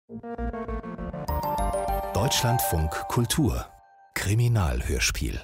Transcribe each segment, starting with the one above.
Deutschlandfunk Kultur Kriminalhörspiel.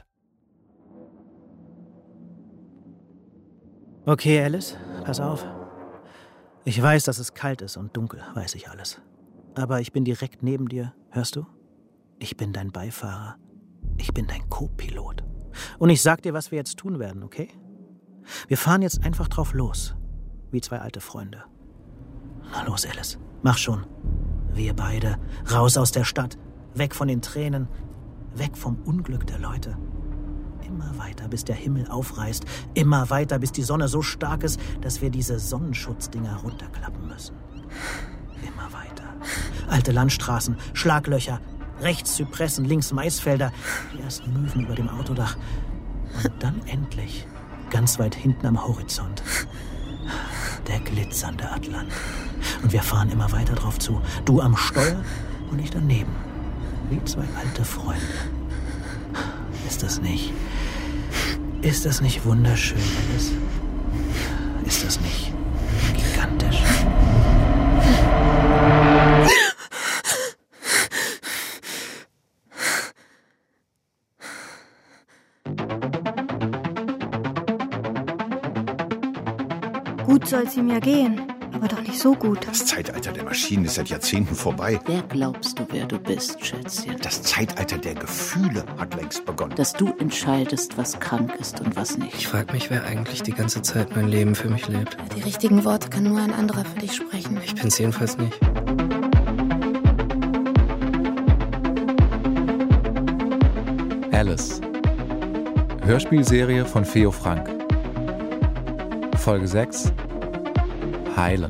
Okay, Alice, pass auf. Ich weiß, dass es kalt ist und dunkel, weiß ich alles. Aber ich bin direkt neben dir, hörst du? Ich bin dein Beifahrer. Ich bin dein Co-Pilot. Und ich sag dir, was wir jetzt tun werden, okay? Wir fahren jetzt einfach drauf los, wie zwei alte Freunde. Na los, Alice, mach schon. Wir beide, raus aus der Stadt, weg von den Tränen, weg vom Unglück der Leute. Immer weiter, bis der Himmel aufreißt. Immer weiter, bis die Sonne so stark ist, dass wir diese Sonnenschutzdinger runterklappen müssen. Immer weiter. Alte Landstraßen, Schlaglöcher, rechts Zypressen, links Maisfelder, die ersten Möwen über dem Autodach. Und dann endlich, ganz weit hinten am Horizont, der glitzernde Atlant. Und wir fahren immer weiter drauf zu. Du am Steuer und ich daneben. Wie zwei alte Freunde. Ist das nicht wunderschön, Alice? Ist das nicht gigantisch? Gut soll's ihm ja gehen, aber doch nicht so gut. Das Zeitalter der Maschinen ist seit Jahrzehnten vorbei. Wer glaubst du, wer du bist, Schätzchen? Das Zeitalter der Gefühle hat längst begonnen. Dass du entscheidest, was krank ist und was nicht. Ich frage mich, wer eigentlich die ganze Zeit mein Leben für mich lebt. Die richtigen Worte kann nur ein anderer für dich sprechen. Ich bin's jedenfalls nicht. Alice. Hörspielserie von Feo Frank. Folge 6. Heilen.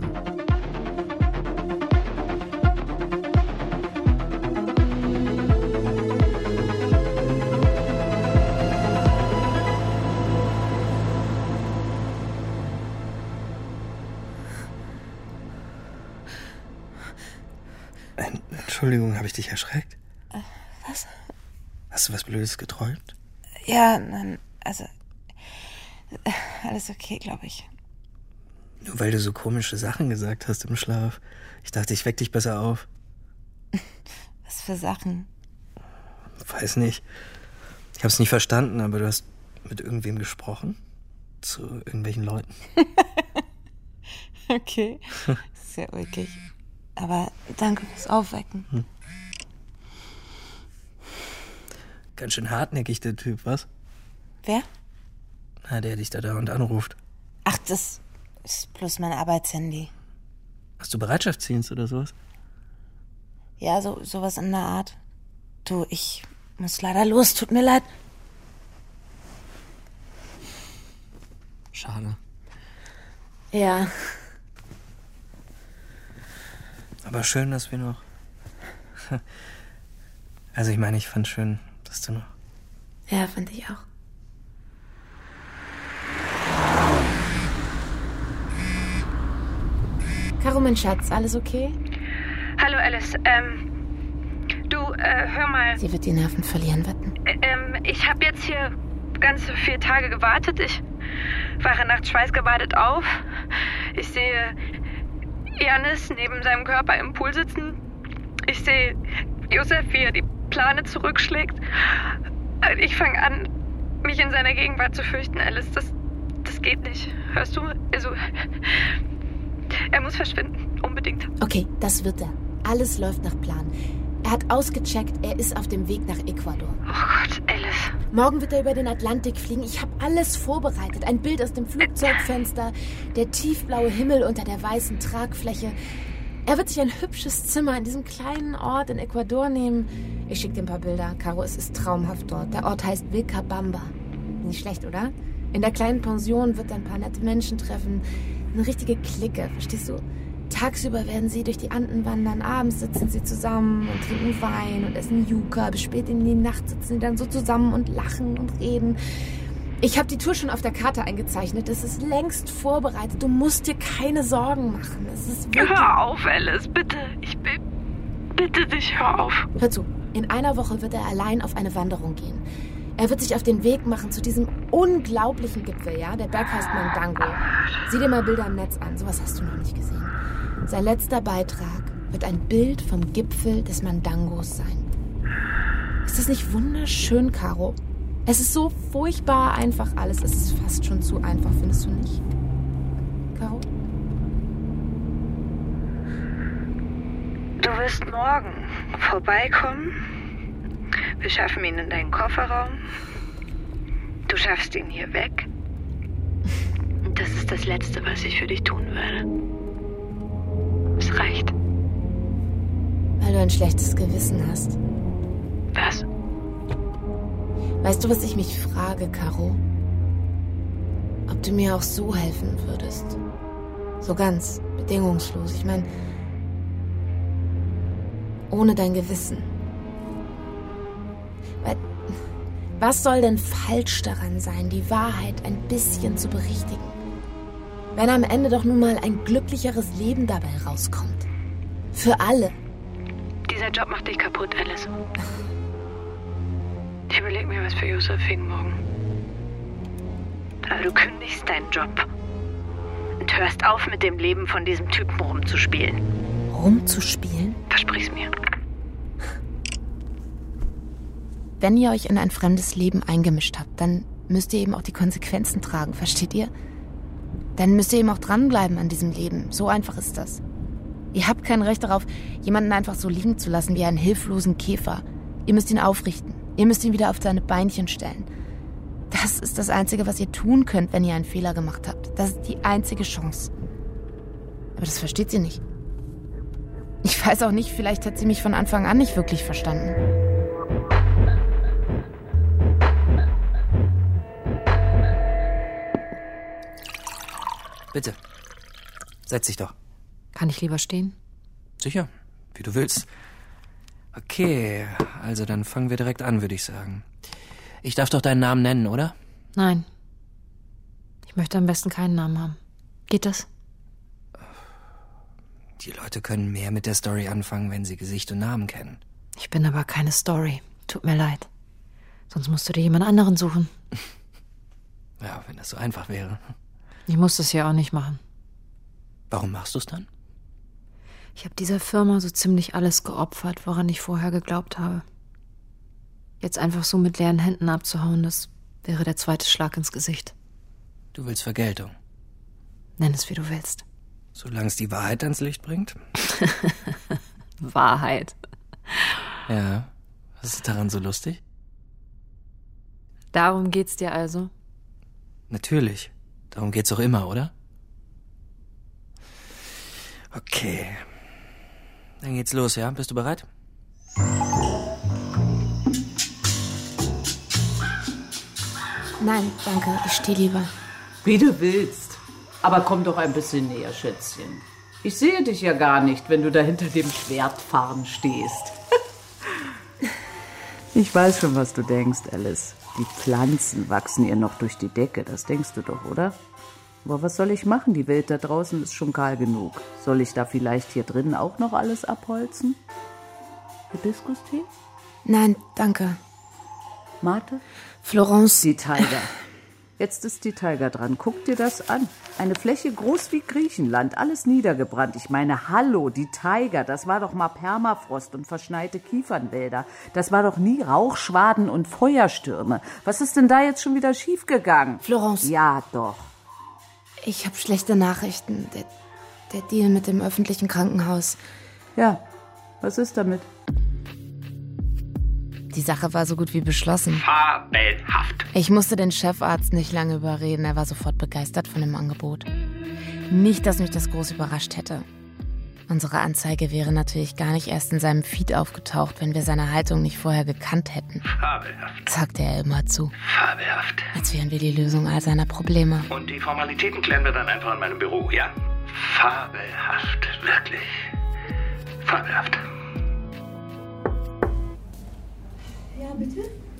Entschuldigung, habe ich dich erschreckt? Was? Hast du was Blödes geträumt? Ja, nein, also alles okay, glaube ich. Nur weil du so komische Sachen gesagt hast im Schlaf. Ich dachte, ich weck dich besser auf. Was für Sachen? Weiß nicht. Ich hab's nicht verstanden, aber du hast mit irgendwem gesprochen? Zu irgendwelchen Leuten? Okay, sehr ulkig. Aber danke fürs Aufwecken. Ganz schön hartnäckig, der Typ, was? Wer? Na, der dich da dauernd anruft. Ach, das ist bloß mein Arbeitshandy. Hast du Bereitschaftsdienst oder sowas? Ja, sowas in der Art. Du, ich muss leider los, tut mir leid. Schade. Ja. Aber schön, dass wir noch... Also ich meine, ich fand schön, dass du noch... Ja, fand ich auch. Caro, mein Schatz, alles okay? Hallo Alice, hör mal. Sie wird die Nerven verlieren, wetten. Ich habe jetzt hier ganz 4 Tage gewartet. Ich wache nachts schweißgebadet auf. Ich sehe Janis neben seinem Körper im Pool sitzen. Ich sehe Josef, wie er die Plane zurückschlägt. Ich fange an, mich in seiner Gegenwart zu fürchten, Alice. Das geht nicht. Hörst du? Also, er muss verschwinden. Unbedingt. Okay, das wird er. Alles läuft nach Plan. Er hat ausgecheckt, er ist auf dem Weg nach Ecuador. Oh Gott, Alice. Morgen wird er über den Atlantik fliegen. Ich habe alles vorbereitet. Ein Bild aus dem Flugzeugfenster, der tiefblaue Himmel unter der weißen Tragfläche. Er wird sich ein hübsches Zimmer in diesem kleinen Ort in Ecuador nehmen. Ich schicke dir ein paar Bilder. Caro, es ist traumhaft dort. Der Ort heißt Vilcabamba. Nicht schlecht, oder? In der kleinen Pension wird er ein paar nette Menschen treffen. Eine richtige Clique, verstehst du? Tagsüber werden sie durch die Anden wandern, abends sitzen sie zusammen und trinken Wein und essen Yuca. Bis spät in die Nacht sitzen sie dann so zusammen und lachen und reden. Ich habe die Tour schon auf der Karte eingezeichnet. Es ist längst vorbereitet. Du musst dir keine Sorgen machen. Es ist wirklich... Hör auf, Alice, bitte. Ich bitte dich, hör auf. Hör zu, in einer Woche wird er allein auf eine Wanderung gehen. Er wird sich auf den Weg machen zu diesem unglaublichen Gipfel, ja? Der Berg heißt Mandango. Sieh dir mal Bilder im Netz an. Sowas hast du noch nicht gesehen. Sein letzter Beitrag wird ein Bild vom Gipfel des Mandangos sein. Ist das nicht wunderschön, Caro? Es ist so furchtbar einfach alles. Es ist fast schon zu einfach, findest du nicht? Caro? Du wirst morgen vorbeikommen. Wir schaffen ihn in deinen Kofferraum. Du schaffst ihn hier weg. Und das ist das Letzte, was ich für dich tun werde. Es reicht. Weil du ein schlechtes Gewissen hast. Was? Weißt du, was ich mich frage, Caro? Ob du mir auch so helfen würdest. So ganz bedingungslos. Ich meine, ohne dein Gewissen. Weil, was soll denn falsch daran sein, die Wahrheit ein bisschen zu berichtigen? Wenn am Ende doch nun mal ein glücklicheres Leben dabei rauskommt. Für alle. Dieser Job macht dich kaputt, Alice. Ich überlege mir was für Yusuf wegen morgen. Aber du kündigst deinen Job. Und hörst auf, mit dem Leben von diesem Typen rumzuspielen. Rumzuspielen? Versprich's mir. Wenn ihr euch in ein fremdes Leben eingemischt habt, dann müsst ihr eben auch die Konsequenzen tragen, versteht ihr? Dann müsst ihr eben auch dranbleiben an diesem Leben. So einfach ist das. Ihr habt kein Recht darauf, jemanden einfach so liegen zu lassen wie einen hilflosen Käfer. Ihr müsst ihn aufrichten. Ihr müsst ihn wieder auf seine Beinchen stellen. Das ist das Einzige, was ihr tun könnt, wenn ihr einen Fehler gemacht habt. Das ist die einzige Chance. Aber das versteht sie nicht. Ich weiß auch nicht, vielleicht hat sie mich von Anfang an nicht wirklich verstanden. Bitte. Setz dich doch. Kann ich lieber stehen? Sicher, wie du willst. Okay, also dann fangen wir direkt an, würde ich sagen. Ich darf doch deinen Namen nennen, oder? Nein. Ich möchte am besten keinen Namen haben. Geht das? Die Leute können mehr mit der Story anfangen, wenn sie Gesicht und Namen kennen. Ich bin aber keine Story. Tut mir leid. Sonst musst du dir jemand anderen suchen. Ja, wenn das so einfach wäre. Ich muss das ja auch nicht machen. Warum machst du es dann? Ich habe dieser Firma so ziemlich alles geopfert, woran ich vorher geglaubt habe. Jetzt einfach so mit leeren Händen abzuhauen, das wäre der zweite Schlag ins Gesicht. Du willst Vergeltung. Nenn es, wie du willst. Solange es die Wahrheit ans Licht bringt? Wahrheit. Ja. Was ist daran so lustig? Darum geht's dir also? Natürlich. Darum geht's auch immer, oder? Okay. Dann geht's los, ja? Bist du bereit? Nein, danke. Ich stehe lieber. Wie du willst. Aber komm doch ein bisschen näher, Schätzchen. Ich sehe dich ja gar nicht, wenn du da hinter dem Schwertfahren stehst. Ich weiß schon, was du denkst, Alice. Die Pflanzen wachsen ihr noch durch die Decke, das denkst du doch, oder? Aber was soll ich machen? Die Welt da draußen ist schon kahl genug. Soll ich da vielleicht hier drinnen auch noch alles abholzen? Hibiskus-Tee? Nein, danke. Mate? Florence. Die Tiger. Jetzt ist die Tiger dran. Guck dir das an. Eine Fläche groß wie Griechenland, alles niedergebrannt. Ich meine, hallo, die Tiger, das war doch mal Permafrost und verschneite Kiefernwälder. Das war doch nie Rauchschwaden und Feuerstürme. Was ist denn da jetzt schon wieder schiefgegangen? Florence. Ja, doch. Ich habe schlechte Nachrichten. Der Deal mit dem öffentlichen Krankenhaus. Ja, was ist damit? Die Sache war so gut wie beschlossen. Fabelhaft. Ich musste den Chefarzt nicht lange überreden. Er war sofort begeistert von dem Angebot. Nicht, dass mich das groß überrascht hätte. Unsere Anzeige wäre natürlich gar nicht erst in seinem Feed aufgetaucht, wenn wir seine Haltung nicht vorher gekannt hätten. Fabelhaft. Sagte er immer zu. Fabelhaft. Als wären wir die Lösung all seiner Probleme. Und die Formalitäten klären wir dann einfach in meinem Büro, ja? Fabelhaft. Wirklich. Fabelhaft. Ja, bitte?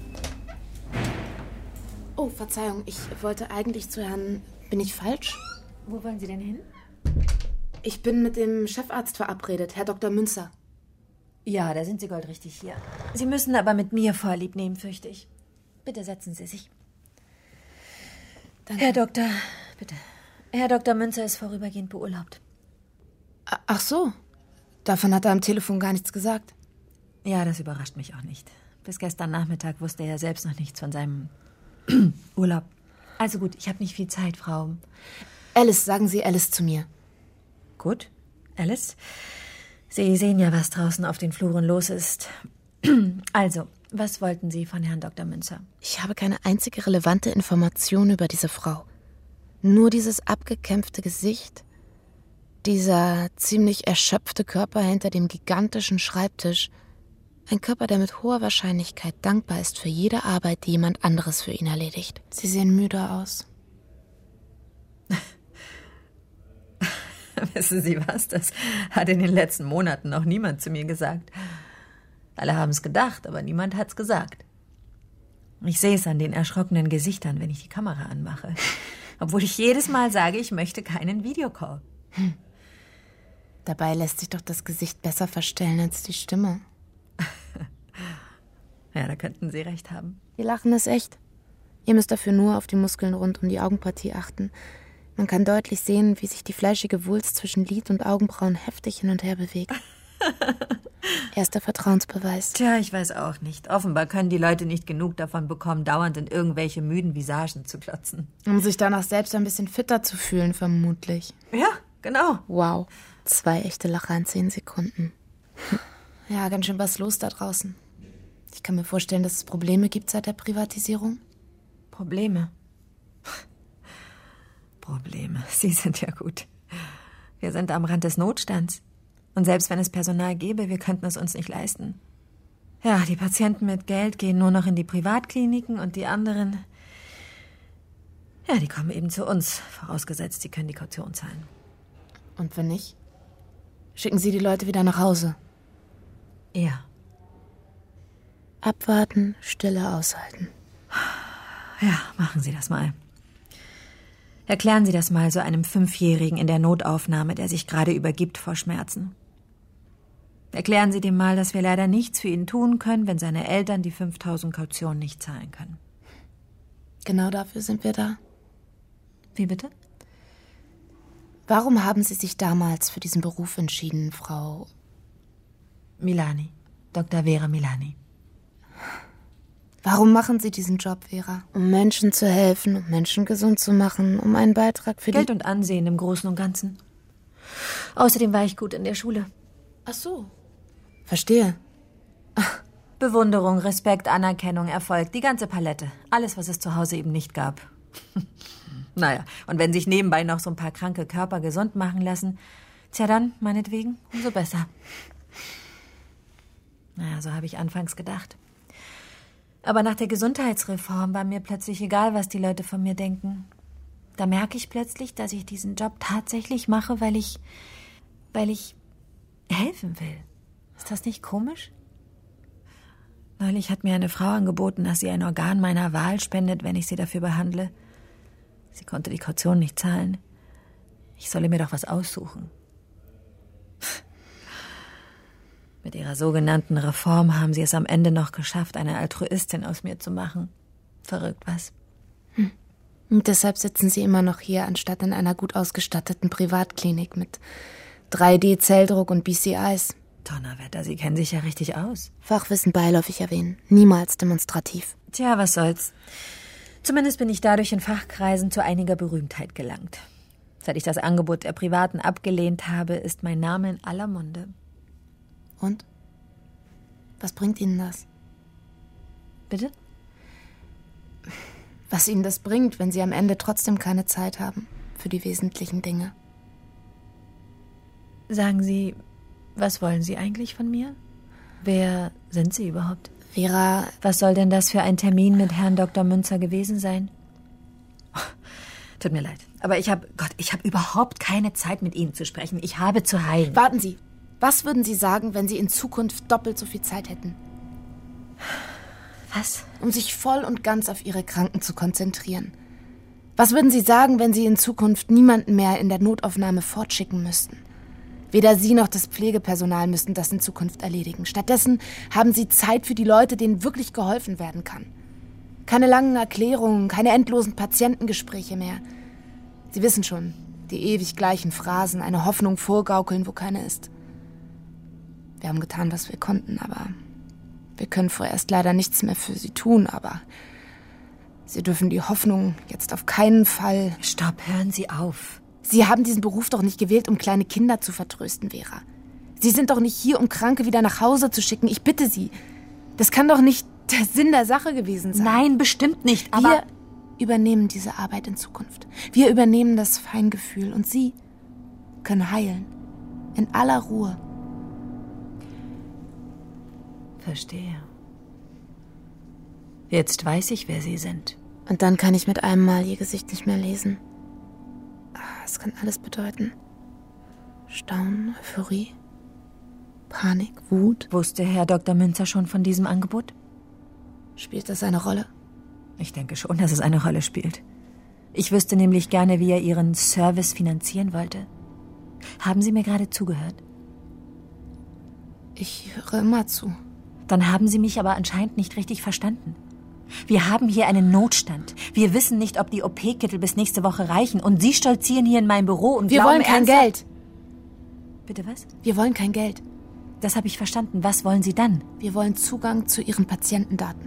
Oh, Verzeihung, ich wollte eigentlich zu Herrn... Bin ich falsch? Wo wollen Sie denn hin? Ich bin mit dem Chefarzt verabredet, Herr Dr. Münzer. Ja, da sind Sie goldrichtig hier. Sie müssen aber mit mir Vorlieb nehmen, fürchte ich. Bitte setzen Sie sich. Danke. Herr Doktor, bitte. Herr Dr. Münzer ist vorübergehend beurlaubt. Ach so. Davon hat er am Telefon gar nichts gesagt. Ja, das überrascht mich auch nicht. Bis gestern Nachmittag wusste er ja selbst noch nichts von seinem Urlaub. Also gut, ich habe nicht viel Zeit, Frau. Alice, sagen Sie Alice zu mir. Gut, Alice. Sie sehen ja, was draußen auf den Fluren los ist. Also, was wollten Sie von Herrn Dr. Münzer? Ich habe keine einzige relevante Information über diese Frau. Nur dieses abgekämpfte Gesicht, dieser ziemlich erschöpfte Körper hinter dem gigantischen Schreibtisch. Ein Körper, der mit hoher Wahrscheinlichkeit dankbar ist für jede Arbeit, die jemand anderes für ihn erledigt. Sie sehen müde aus. Wissen Sie was? Das hat in den letzten Monaten noch niemand zu mir gesagt. Alle haben es gedacht, aber niemand hat's gesagt. Ich sehe es an den erschrockenen Gesichtern, wenn ich die Kamera anmache. Obwohl ich jedes Mal sage, ich möchte keinen Videocall. Dabei lässt sich doch das Gesicht besser verstellen als die Stimme. Ja, da könnten Sie recht haben. Ihr Lachen ist echt. Ihr müsst dafür nur auf die Muskeln rund um die Augenpartie achten. Man kann deutlich sehen, wie sich die fleischige Wulst zwischen Lid und Augenbrauen heftig hin und her bewegt. Erster Vertrauensbeweis. Tja, ich weiß auch nicht. Offenbar können die Leute nicht genug davon bekommen, dauernd in irgendwelche müden Visagen zu klotzen. Um sich danach selbst ein bisschen fitter zu fühlen, vermutlich. Ja, genau. Wow, 2 echte Lacher in 10 Sekunden. Ja, ganz schön was los da draußen. Ich kann mir vorstellen, dass es Probleme gibt seit der Privatisierung. Probleme? Probleme. Sie sind ja gut. Wir sind am Rand des Notstands. Und selbst wenn es Personal gäbe, wir könnten es uns nicht leisten. Ja, die Patienten mit Geld gehen nur noch in die Privatkliniken und die anderen, ja, die kommen eben zu uns, vorausgesetzt, sie können die Kaution zahlen. Und wenn nicht? Schicken Sie die Leute wieder nach Hause? Ja. Abwarten, Stille aushalten. Ja, machen Sie das mal. Erklären Sie das mal so einem 5-Jährigen in der Notaufnahme, der sich gerade übergibt vor Schmerzen. Erklären Sie dem mal, dass wir leider nichts für ihn tun können, wenn seine Eltern die 5.000 Kaution nicht zahlen können. Genau dafür sind wir da. Wie bitte? Warum haben Sie sich damals für diesen Beruf entschieden, Frau Milani, Dr. Vera Milani. Warum machen Sie diesen Job, Vera? Um Menschen zu helfen, um Menschen gesund zu machen, um einen Beitrag für Geld und Ansehen im Großen und Ganzen. Außerdem war ich gut in der Schule. Ach so. Verstehe. Bewunderung, Respekt, Anerkennung, Erfolg, die ganze Palette. Alles, was es zu Hause eben nicht gab. Naja, und wenn sich nebenbei noch so ein paar kranke Körper gesund machen lassen, tja dann, meinetwegen, umso besser. Naja, so habe ich anfangs gedacht. Aber nach der Gesundheitsreform war mir plötzlich egal, was die Leute von mir denken. Da merke ich plötzlich, dass ich diesen Job tatsächlich mache, weil ich helfen will. Ist das nicht komisch? Neulich hat mir eine Frau angeboten, dass sie ein Organ meiner Wahl spendet, wenn ich sie dafür behandle. Sie konnte die Kaution nicht zahlen. Ich solle mir doch was aussuchen. Mit ihrer sogenannten Reform haben sie es am Ende noch geschafft, eine Altruistin aus mir zu machen. Verrückt, was? Und deshalb sitzen Sie immer noch hier, anstatt in einer gut ausgestatteten Privatklinik mit 3D-Zelldruck und BCIs. Donnerwetter, Sie kennen sich ja richtig aus. Fachwissen beiläufig erwähnen, niemals demonstrativ. Tja, was soll's. Zumindest bin ich dadurch in Fachkreisen zu einiger Berühmtheit gelangt. Seit ich das Angebot der Privaten abgelehnt habe, ist mein Name in aller Munde. Und? Was bringt Ihnen das? Bitte? Was Ihnen das bringt, wenn Sie am Ende trotzdem keine Zeit haben für die wesentlichen Dinge. Sagen Sie, was wollen Sie eigentlich von mir? Wer sind Sie überhaupt? Vera... Was soll denn das für ein Termin mit Herrn Dr. Münzer gewesen sein? Tut mir leid, aber ich habe überhaupt keine Zeit, mit Ihnen zu sprechen. Ich habe zu heilen. Warten Sie. Was würden Sie sagen, wenn Sie in Zukunft doppelt so viel Zeit hätten? Was? Um sich voll und ganz auf Ihre Kranken zu konzentrieren. Was würden Sie sagen, wenn Sie in Zukunft niemanden mehr in der Notaufnahme fortschicken müssten? Weder Sie noch das Pflegepersonal müssten das in Zukunft erledigen. Stattdessen haben Sie Zeit für die Leute, denen wirklich geholfen werden kann. Keine langen Erklärungen, keine endlosen Patientengespräche mehr. Sie wissen schon, die ewig gleichen Phrasen, eine Hoffnung vorgaukeln, wo keine ist. Wir haben getan, was wir konnten, aber wir können vorerst leider nichts mehr für Sie tun, aber Sie dürfen die Hoffnung jetzt auf keinen Fall... Stopp, hören Sie auf. Sie haben diesen Beruf doch nicht gewählt, um kleine Kinder zu vertrösten, Vera. Sie sind doch nicht hier, um Kranke wieder nach Hause zu schicken. Ich bitte Sie. Das kann doch nicht der Sinn der Sache gewesen sein. Nein, bestimmt nicht, aber... Wir übernehmen diese Arbeit in Zukunft. Wir übernehmen das Feingefühl und Sie können heilen. In aller Ruhe. Verstehe. Jetzt weiß ich, wer Sie sind. Und dann kann ich mit einem Mal Ihr Gesicht nicht mehr lesen. Es kann alles bedeuten. Staunen, Euphorie, Panik, Wut. Wusste Herr Dr. Münzer schon von diesem Angebot? Spielt das eine Rolle? Ich denke schon, dass es eine Rolle spielt. Ich wüsste nämlich gerne, wie er Ihren Service finanzieren wollte. Haben Sie mir gerade zugehört? Ich höre immer zu. Dann haben Sie mich aber anscheinend nicht richtig verstanden. Wir haben hier einen Notstand. Wir wissen nicht, ob die OP-Kittel bis nächste Woche reichen. Und Sie stolzieren hier in mein Büro und wir wollen kein Geld. Bitte was? Wir wollen kein Geld. Das habe ich verstanden. Was wollen Sie dann? Wir wollen Zugang zu Ihren Patientendaten.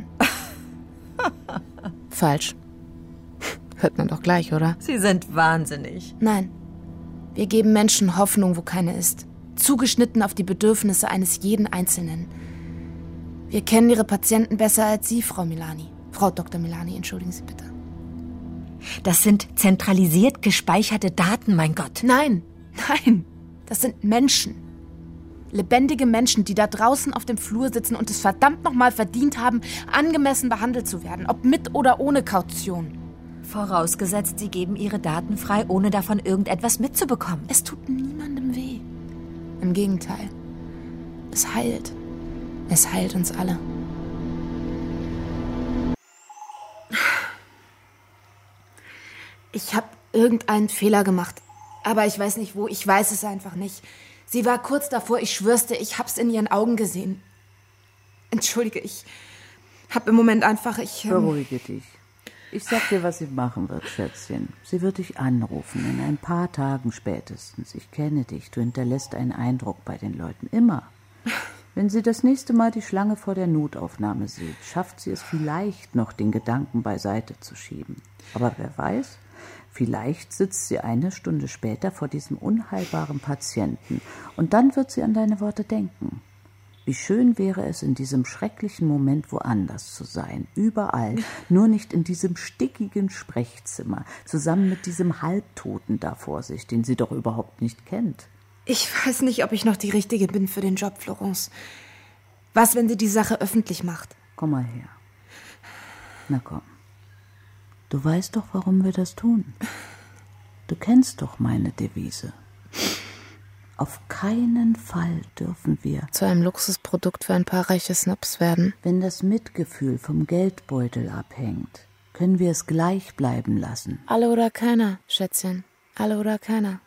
Falsch. Hört man doch gleich, oder? Sie sind wahnsinnig. Nein. Wir geben Menschen Hoffnung, wo keine ist. Zugeschnitten auf die Bedürfnisse eines jeden Einzelnen. Wir kennen Ihre Patienten besser als Sie, Frau Milani. Frau Dr. Milani, entschuldigen Sie bitte. Das sind zentralisiert gespeicherte Daten, mein Gott. Nein. Das sind Menschen. Lebendige Menschen, die da draußen auf dem Flur sitzen und es verdammt nochmal verdient haben, angemessen behandelt zu werden. Ob mit oder ohne Kaution. Vorausgesetzt, Sie geben Ihre Daten frei, ohne davon irgendetwas mitzubekommen. Es tut niemandem weh. Im Gegenteil. Es heilt. Es heilt uns alle. Ich habe irgendeinen Fehler gemacht. Aber ich weiß nicht wo. Ich weiß es einfach nicht. Sie war kurz davor. Ich schwör's dir, ich hab's in ihren Augen gesehen. Entschuldige, ich hab im Moment einfach... Beruhige dich. Ich sag dir, was sie machen wird, Schätzchen. Sie wird dich anrufen, in ein paar Tagen spätestens. Ich kenne dich, du hinterlässt einen Eindruck bei den Leuten, immer. Wenn sie das nächste Mal die Schlange vor der Notaufnahme sieht, schafft sie es vielleicht noch, den Gedanken beiseite zu schieben. Aber wer weiß, vielleicht sitzt sie eine Stunde später vor diesem unheilbaren Patienten und dann wird sie an deine Worte denken. Wie schön wäre es, in diesem schrecklichen Moment woanders zu sein. Überall, nur nicht in diesem stickigen Sprechzimmer, zusammen mit diesem Halbtoten da vor sich, den sie doch überhaupt nicht kennt. Ich weiß nicht, ob ich noch die Richtige bin für den Job, Florence. Was, wenn sie die Sache öffentlich macht? Komm mal her. Na komm. Du weißt doch, warum wir das tun. Du kennst doch meine Devise. Auf keinen Fall dürfen wir zu einem Luxusprodukt für ein paar reiche Snobs werden. Wenn das Mitgefühl vom Geldbeutel abhängt, können wir es gleich bleiben lassen. Alle oder keiner, Schätzchen. Alle oder keiner.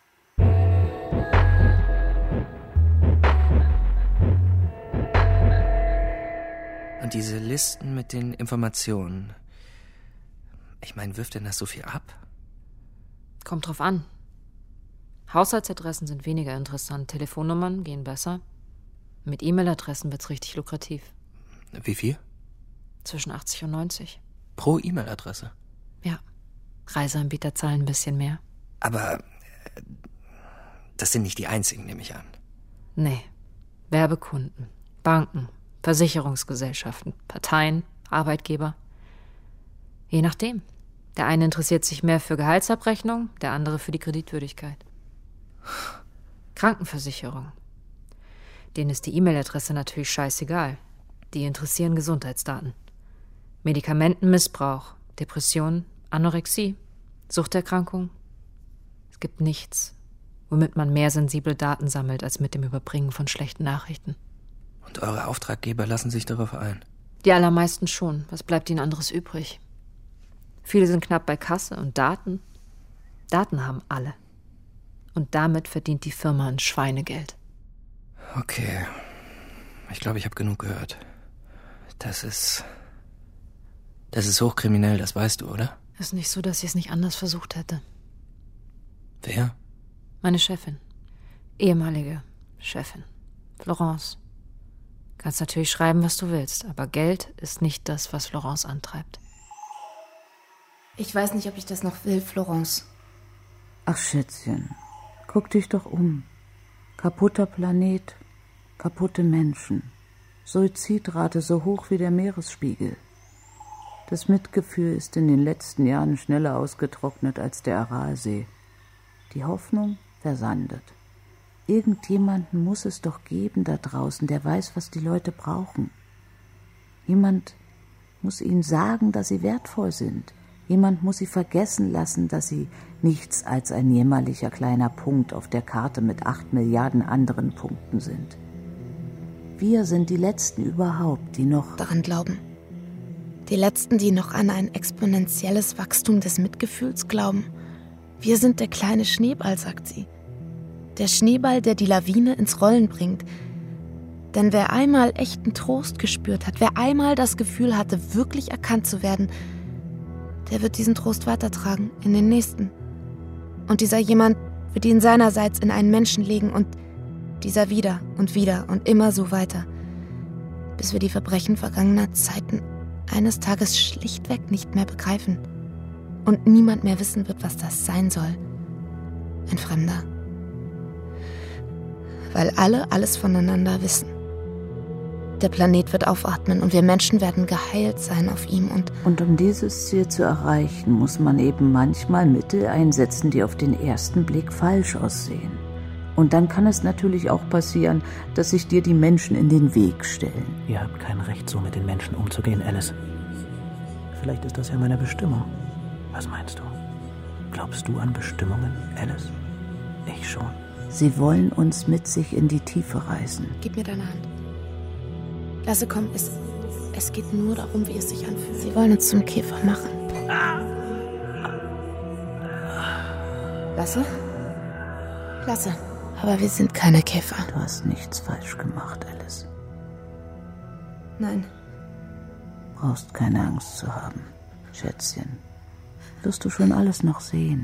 Und diese Listen mit den Informationen. Ich meine, wirft denn das so viel ab? Kommt drauf an. Haushaltsadressen sind weniger interessant. Telefonnummern gehen besser. Mit E-Mail-Adressen wird's richtig lukrativ. Wie viel? Zwischen 80 und 90. Pro E-Mail-Adresse? Ja. Reiseanbieter zahlen ein bisschen mehr. Aber das sind nicht die einzigen, nehme ich an. Nee. Werbekunden, Banken, Versicherungsgesellschaften, Parteien, Arbeitgeber. Je nachdem. Der eine interessiert sich mehr für Gehaltsabrechnung, der andere für die Kreditwürdigkeit. Krankenversicherung. Denen ist die E-Mail-Adresse natürlich scheißegal. Die interessieren Gesundheitsdaten. Medikamentenmissbrauch, Depression, Anorexie, Suchterkrankung. Es gibt nichts, womit man mehr sensible Daten sammelt, als mit dem Überbringen von schlechten Nachrichten. Und eure Auftraggeber lassen sich darauf ein? Die allermeisten schon. Was bleibt ihnen anderes übrig? Viele sind knapp bei Kasse und Daten. Daten haben alle. Und damit verdient die Firma ein Schweinegeld. Okay. Ich glaube, ich habe genug gehört. Das ist hochkriminell, das weißt du, oder? Ist nicht so, dass ich es nicht anders versucht hätte. Wer? Meine Chefin. Ehemalige Chefin. Florence. Kannst natürlich schreiben, was du willst, aber Geld ist nicht das, was Florence antreibt. Ich weiß nicht, ob ich das noch will, Florence. Ach, Schätzchen, guck dich doch um. Kaputter Planet, kaputte Menschen. Suizidrate so hoch wie der Meeresspiegel. Das Mitgefühl ist in den letzten Jahren schneller ausgetrocknet als der Aralsee. Die Hoffnung versandet. Irgendjemanden muss es doch geben da draußen, der weiß, was die Leute brauchen. Jemand muss ihnen sagen, dass sie wertvoll sind. Jemand muss sie vergessen lassen, dass sie nichts als ein jämmerlicher kleiner Punkt auf der Karte mit 8 Milliarden anderen Punkten sind. Wir sind die Letzten überhaupt, die noch daran glauben. Die Letzten, die noch an ein exponentielles Wachstum des Mitgefühls glauben. Wir sind der kleine Schneeball, sagt sie. Der Schneeball, der die Lawine ins Rollen bringt. Denn wer einmal echten Trost gespürt hat, wer einmal das Gefühl hatte, wirklich erkannt zu werden, der wird diesen Trost weitertragen in den Nächsten. Und dieser jemand wird ihn seinerseits in einen Menschen legen und dieser wieder und immer so weiter, bis wir die Verbrechen vergangener Zeiten eines Tages schlichtweg nicht mehr begreifen und niemand mehr wissen wird, was das sein soll. Ein Fremder. Weil alle alles voneinander wissen. Der Planet wird aufatmen und wir Menschen werden geheilt sein auf ihm Und um dieses Ziel zu erreichen, muss man eben manchmal Mittel einsetzen, die auf den ersten Blick falsch aussehen. Und dann kann es natürlich auch passieren, dass sich dir die Menschen in den Weg stellen. Ihr habt kein Recht, so mit den Menschen umzugehen, Alice. Vielleicht ist das ja meine Bestimmung. Was meinst du? Glaubst du an Bestimmungen, Alice? Ich schon. Sie wollen uns mit sich in die Tiefe reißen. Gib mir deine Hand. Lasse, komm, es geht nur darum, wie es sich anfühlt. Sie wollen uns zum Käfer machen. Lasse? Lasse. Aber wir sind keine Käfer. Du hast nichts falsch gemacht, Alice. Nein. Brauchst keine Angst zu haben, Schätzchen. Wirst du schon alles noch sehen.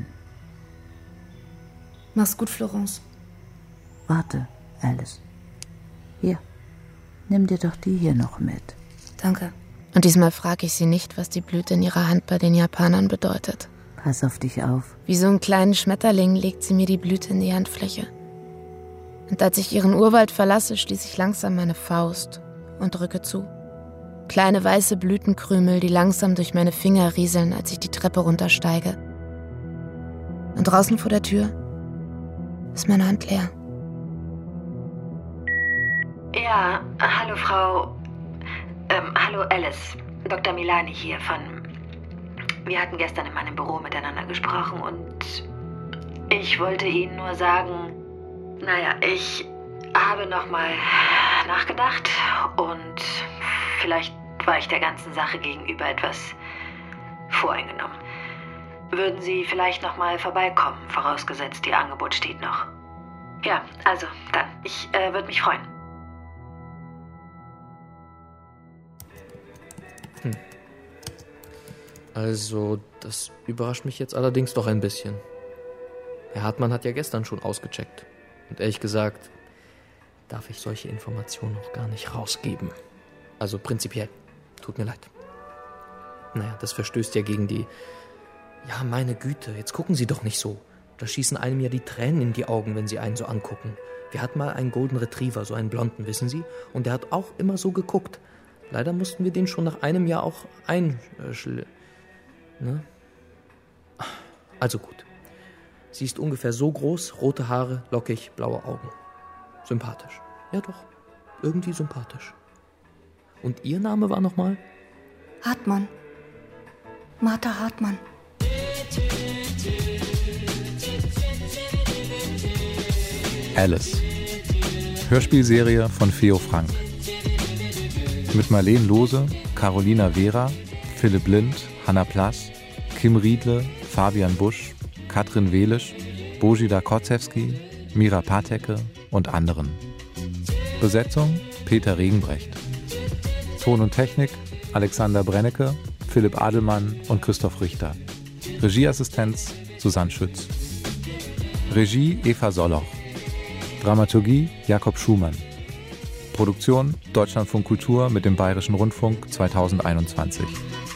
Mach's gut, Florence. Warte, Alice. Hier, nimm dir doch die hier noch mit. Danke. Und diesmal frage ich sie nicht, was die Blüte in ihrer Hand bei den Japanern bedeutet. Pass auf dich auf. Wie so einen kleinen Schmetterling legt sie mir die Blüte in die Handfläche. Und als ich ihren Urwald verlasse, schließe ich langsam meine Faust und drücke zu. Kleine weiße Blütenkrümel, die langsam durch meine Finger rieseln, als ich die Treppe runtersteige. Und draußen vor der Tür ist meine Hand leer. Ja, hallo hallo Alice. Dr. Milani hier von... Wir hatten gestern in meinem Büro miteinander gesprochen und ich wollte Ihnen nur sagen, ich habe nochmal nachgedacht und vielleicht war ich der ganzen Sache gegenüber etwas voreingenommen. Würden Sie vielleicht nochmal vorbeikommen, vorausgesetzt Ihr Angebot steht noch? Ja, also dann, ich würde mich freuen. Also, das überrascht mich jetzt allerdings doch ein bisschen. Herr Hartmann hat ja gestern schon ausgecheckt. Und ehrlich gesagt, darf ich solche Informationen noch gar nicht rausgeben. Also prinzipiell. Tut mir leid. Das verstößt ja gegen die... Ja, meine Güte, jetzt gucken Sie doch nicht so. Da schießen einem ja die Tränen in die Augen, wenn Sie einen so angucken. Wir hatten mal einen Golden Retriever, so einen blonden, wissen Sie? Und der hat auch immer so geguckt. Leider mussten wir den schon nach einem Jahr auch Also gut. Sie ist ungefähr so groß, rote Haare, lockig, blaue Augen. Sympathisch. Ja doch, irgendwie sympathisch. Und Ihr Name war nochmal? Hartmann. Martha Hartmann. Alice. Hörspielserie von Feo Frank. Mit Marlene Lohse, Carolina Vera, Philipp Lind, Hanna Plass, Kim Riedle, Fabian Busch, Katrin Welisch, Bojida Korzewski, Mira Patecke und anderen. Besetzung Peter Regenbrecht. Ton und Technik Alexander Brennecke, Philipp Adelmann und Christoph Richter. Regieassistenz Susanne Schütz. Regie Eva Solloch. Dramaturgie Jakob Schumann. Produktion Deutschlandfunk Kultur mit dem Bayerischen Rundfunk 2021.